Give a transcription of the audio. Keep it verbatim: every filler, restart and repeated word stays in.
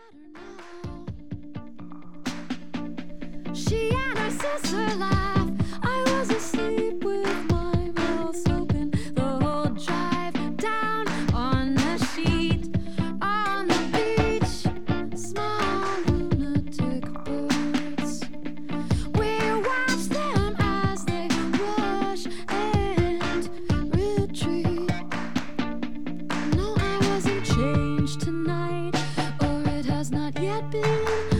She and her sister laugh. I was asleep with my mouth open the whole drive down on the sheet on the beach. Small lunatic birds. We watch them as they rush and retreat. No, I wasn't changed tonight, or it has not yet been.